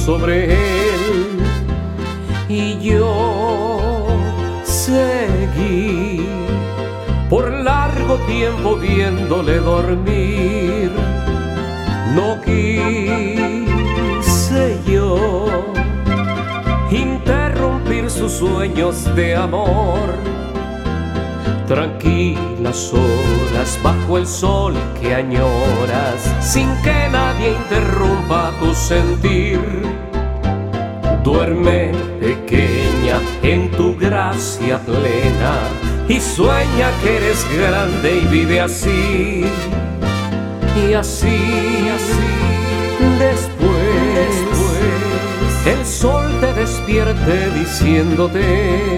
sobre él. Y yo seguí por largo tiempo viéndole dormir. No quise yo interrumpir sus sueños de amor. Tranquilas horas bajo el sol que añoras, sin que nadie interrumpa tu sentir. Duerme pequeña en tu gracia plena y sueña que eres grande y vive así. Y así, después el sol te despierte diciéndote: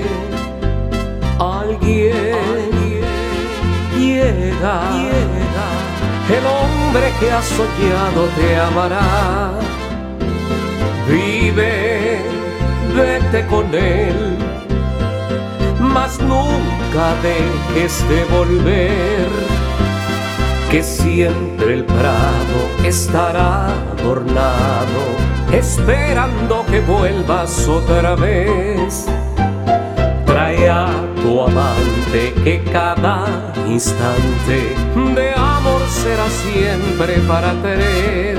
alguien llega, el hombre que has soñado te amará. Vive, vete con él, mas nunca dejes de volver, que siempre el prado estará adornado, esperando que vuelvas otra vez. Trae a tu amante, que cada instante de amor será siempre para tres.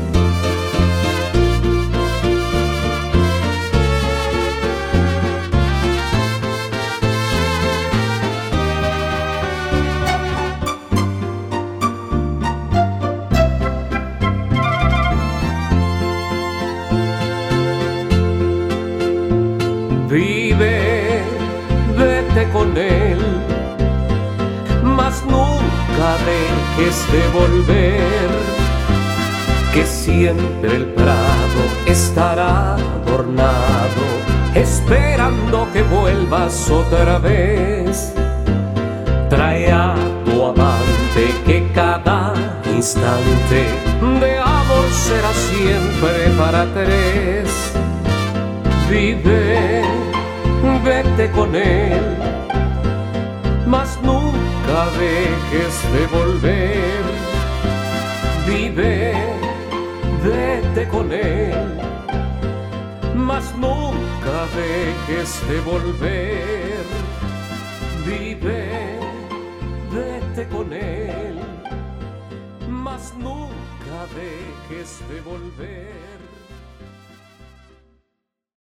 Vive, vete con él, mas nunca dejes de volver, que siempre el prado estará adornado, esperando que vuelvas otra vez. Trae a tu amante, que cada instante de amor será siempre para tres. Vive, vete con él, mas nunca dejes de volver. Vive, vete con él, mas nunca dejes de volver. Vive, vete con él, mas nunca dejes de volver.